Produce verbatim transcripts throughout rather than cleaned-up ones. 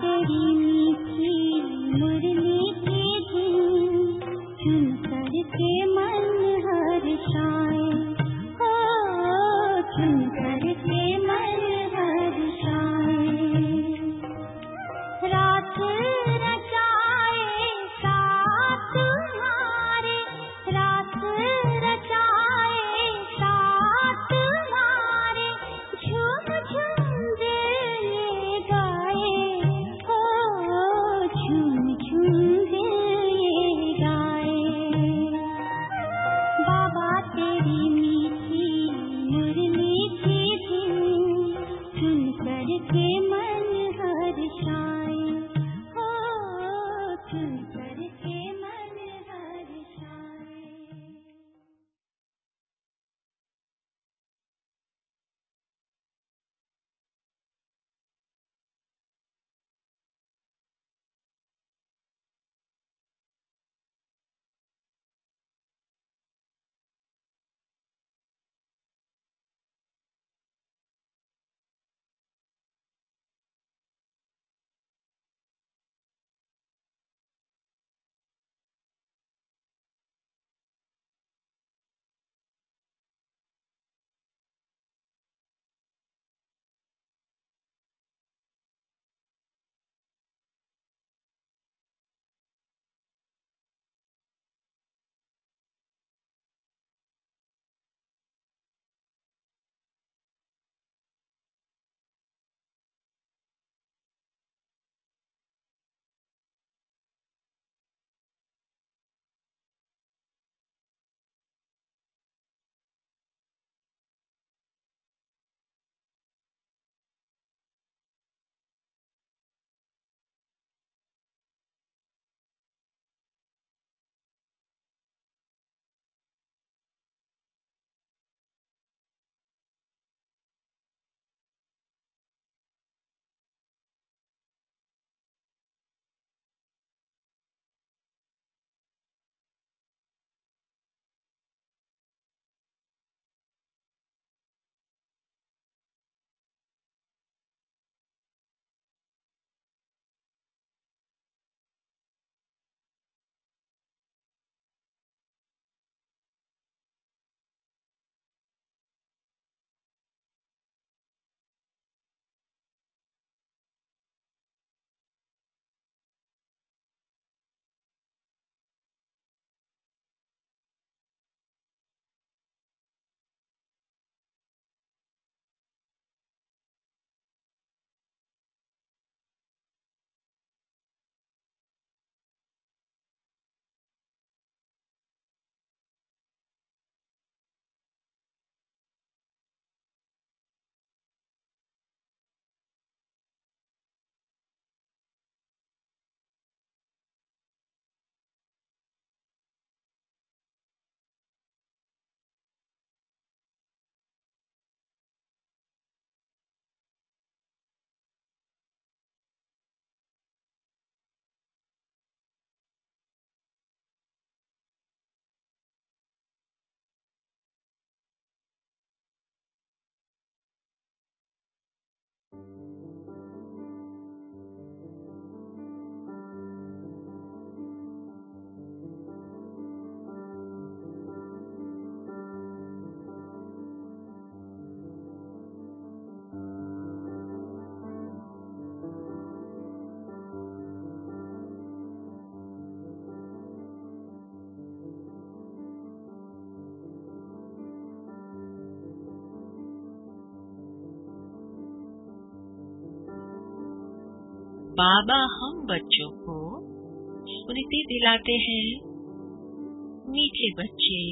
तेरी मीठी मुरली की धुन सुन करके मन हर्षाए, हो सुन करके मन हर्षाए। रात रचाए साथ तुम्हारे, रात रचाए साथ तुम्हारे, झूम झूम दिल ये गाए, हो झूम झूम दिल ये गाए। बाबा तेरी मीठी मुरली की धुन सुन करके मन हर्षाए, हो सुन करके मन हर्षाए। बाबा हम बच्चों को स्मृति दिलाते हैं, मीठे बच्चे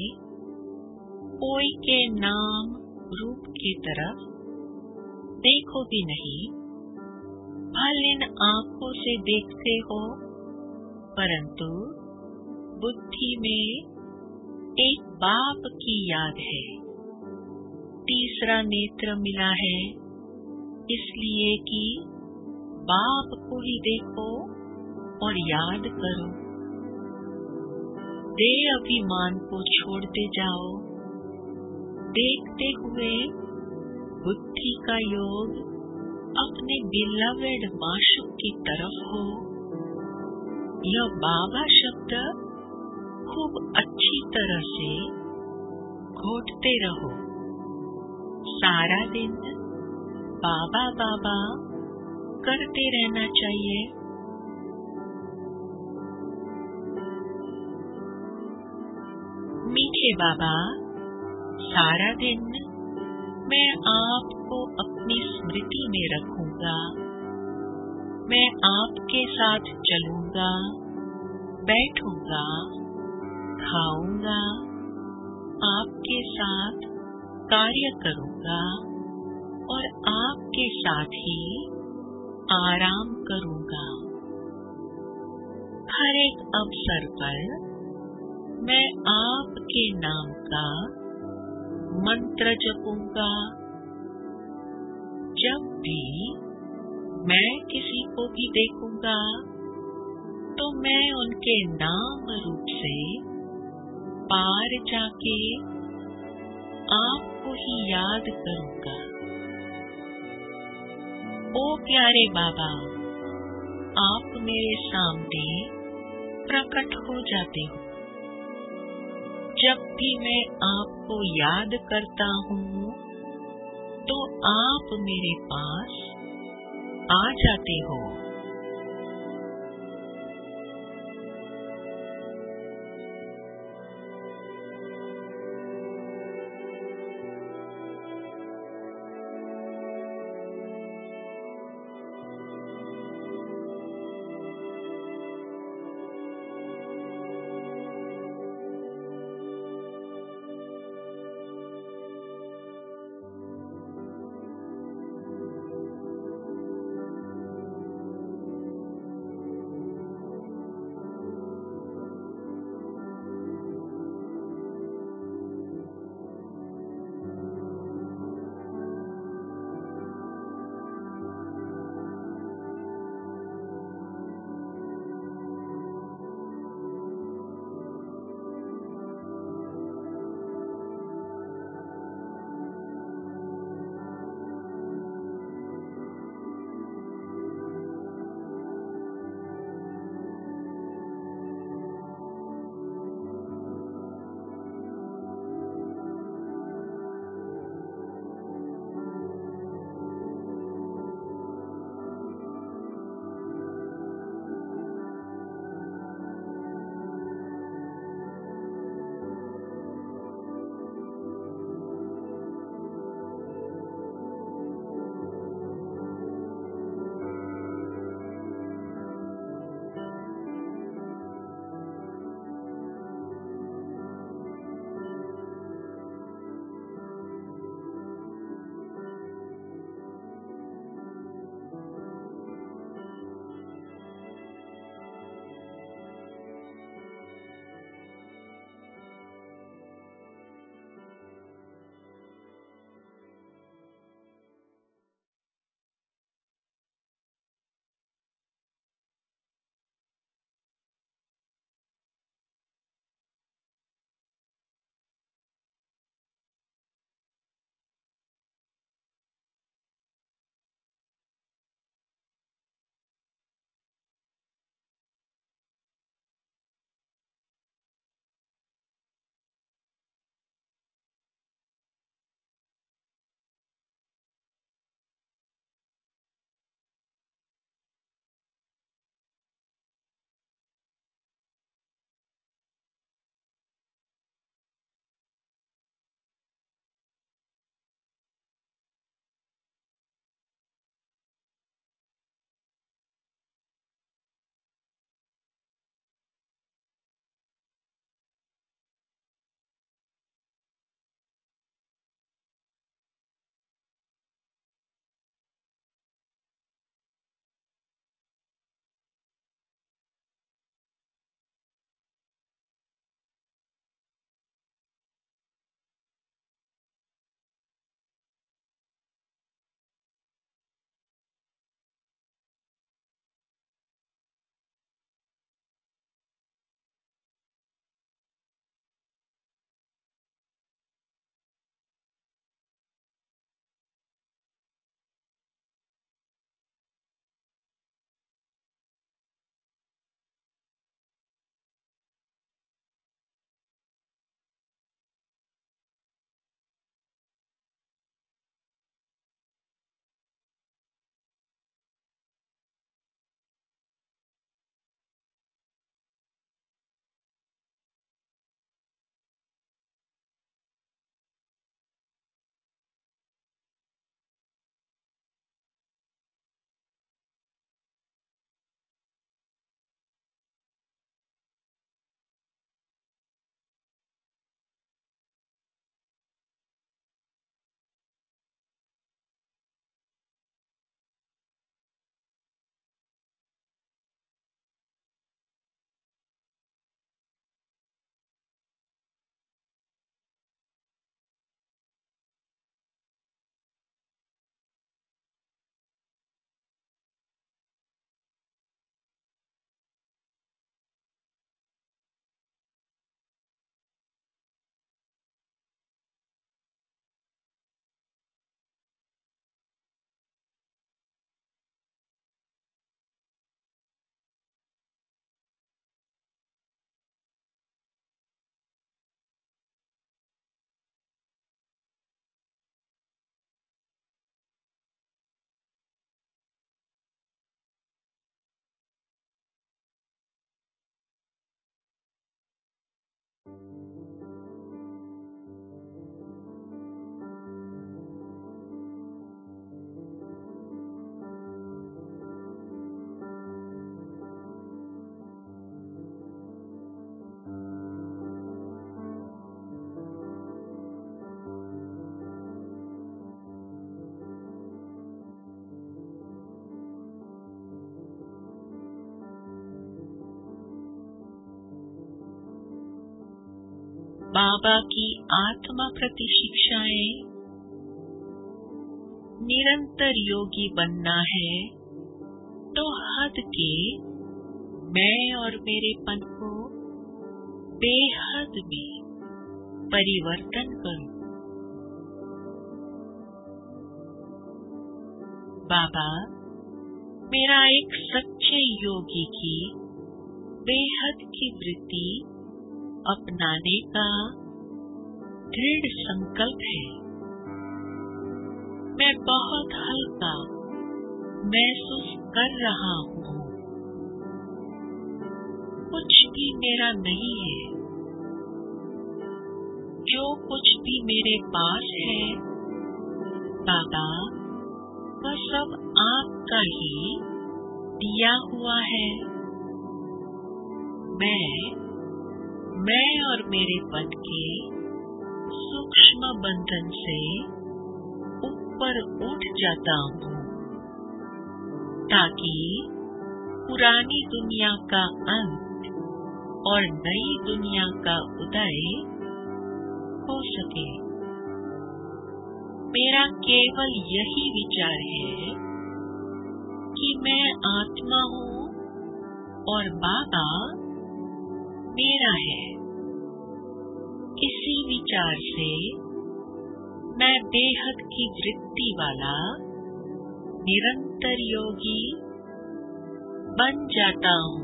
कोई के नाम रूप की तरफ देखो भी नहीं, भले इन आंखों से देखते हो, परंतु बुद्धि में एक बाप की याद है। तीसरा नेत्र मिला है इसलिए कि बाप को ही देखो और याद करो। देह अभिमान को छोड़ते जाओ, देखते हुए बुद्धि का योग अपने बिलवेड माशूक की तरफ हो, यह बाबा शब्द खूब अच्छी तरह से घोटते रहो। सारा दिन बाबा बाबा करते रहना चाहिए। मीठे बाबा, सारा दिन मैं आपको अपनी स्मृति में रखूंगा। मैं आपके साथ चलूंगा, बैठूंगा, खाऊंगा, आपके साथ कार्य करूंगा और आपके साथ ही आराम करूंगा। हर एक अवसर पर मैं आपके नाम का मंत्र जपूंगा। जब भी मैं किसी को भी देखूंगा तो मैं उनके नाम रूप से पार जाके आपको ही याद करूंगा। ओ प्यारे बाबा, आप मेरे सामने प्रकट हो जाते हो। जब भी मैं आपको याद करता हूँ तो आप मेरे पास आ जाते हो। बाबा की आत्मा प्रति शिक्षाएं। निरंतर योगी बनना है तो हद के मैं और मेरेपन को बेहद में परिवर्तन करो। बाबा, मेरा एक सच्चे योगी की बेहद की वृत्ति अपनाने का दृढ़ संकल्प है। मैं बहुत हल्का महसूस कर रहा हूँ। कुछ भी मेरा नहीं है। जो कुछ भी मेरे पास है बाबा, वह सब आपका ही दिया हुआ है। मैं मैं और मेरे पन के सूक्ष्म बंधन से ऊपर उठ जाता हूँ ताकि पुरानी दुनिया का अंत और नई दुनिया का उदय हो सके। मेरा केवल यही विचार है कि मैं आत्मा हूँ और बाबा मेरा है। इसी विचार से मैं बेहद की वृत्ति वाला निरंतर योगी बन जाता हूँ।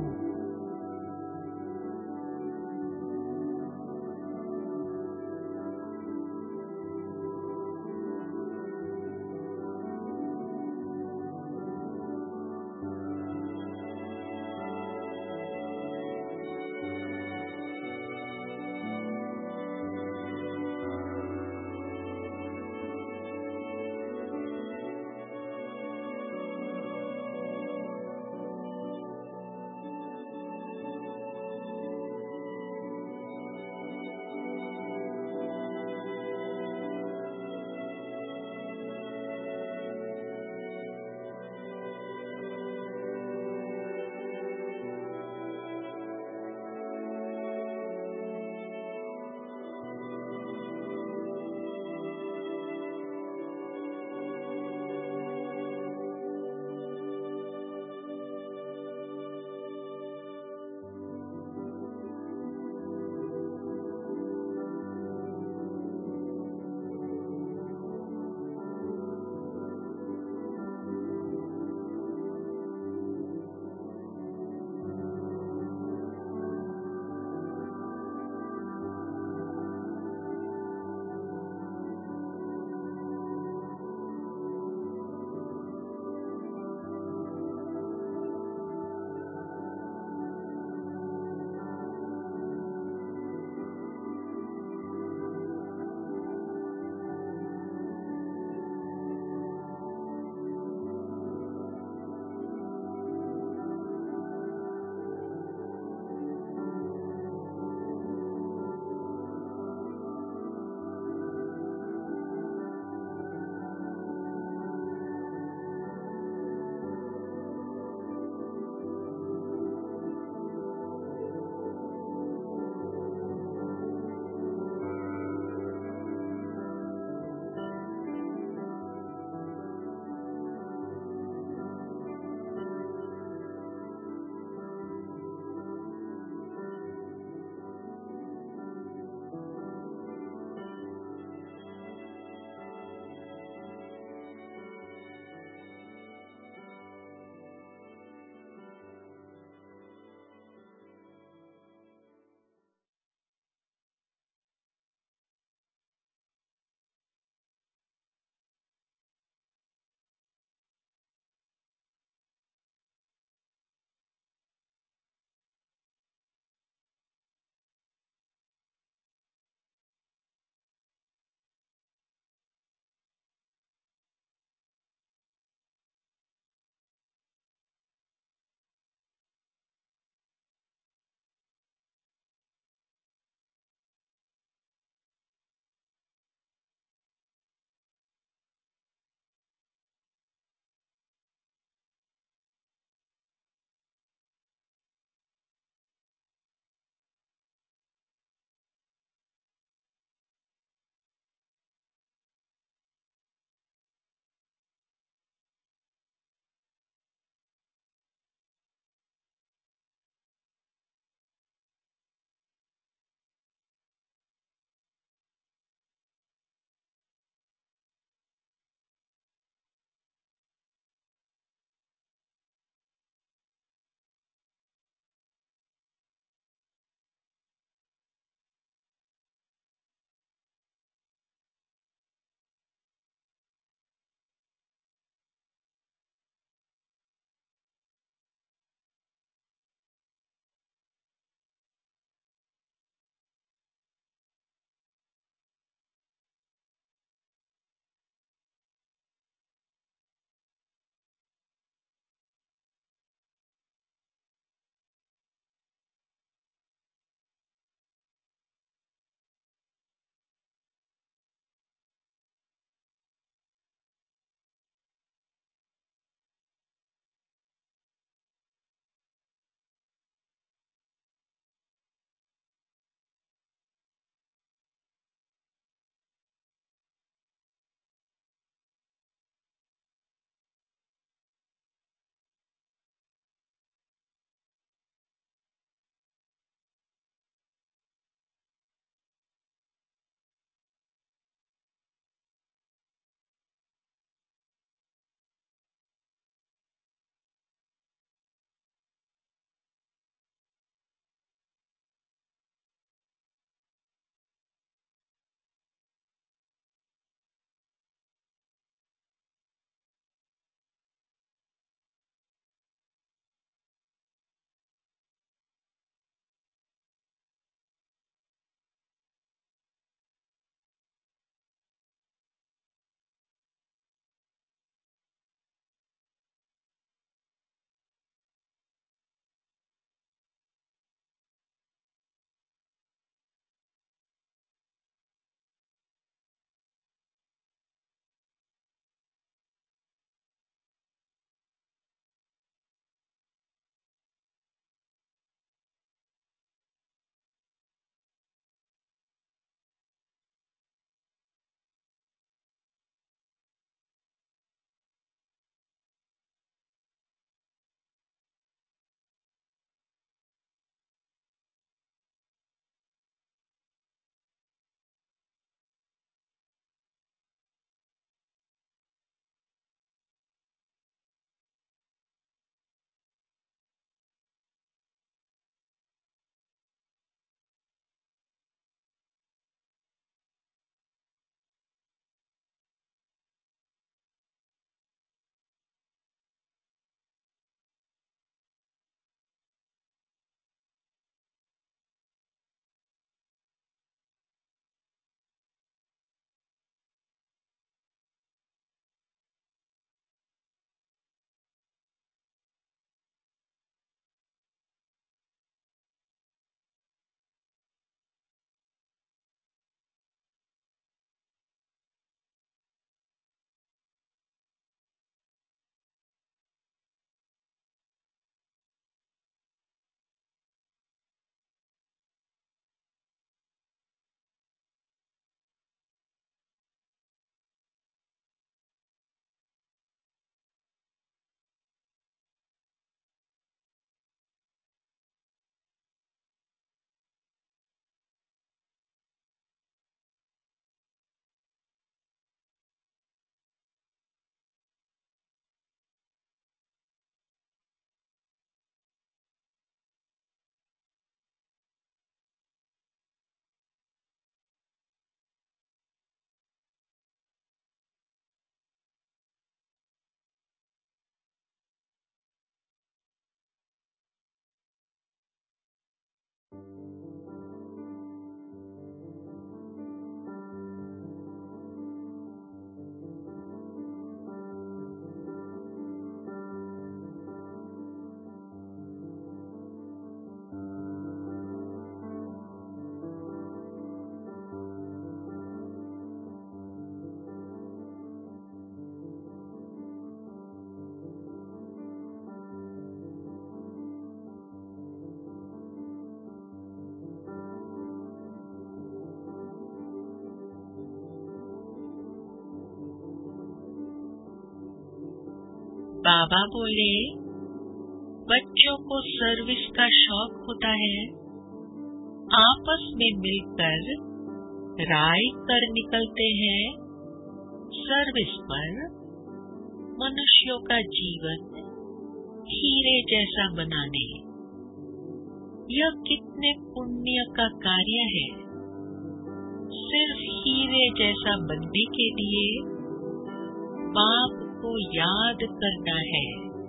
बाबा बोले, बच्चों को सर्विस का शौक होता है, आपस में मिलकर राय कर निकलते हैं सर्विस पर मनुष्यों का जीवन हीरे जैसा बनाने। यह कितने पुण्य का कार्य है। सिर्फ हीरे जैसा बनने के लिए बाप को याद करना है।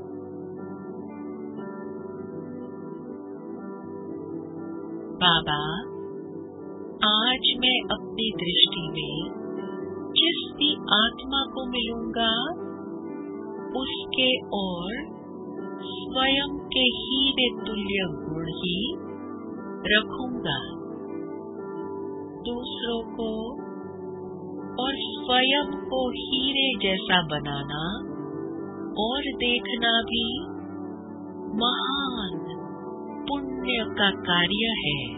बाबा, आज मैं अपनी दृष्टि में जिस भी आत्मा को मिलूंगा उसके और स्वयं के हीरे तुल्य गुण ही रखूंगा। दूसरों को और स्वयं को हीरे जैसा बनाना और देखना भी महान पुण्य का कार्य है।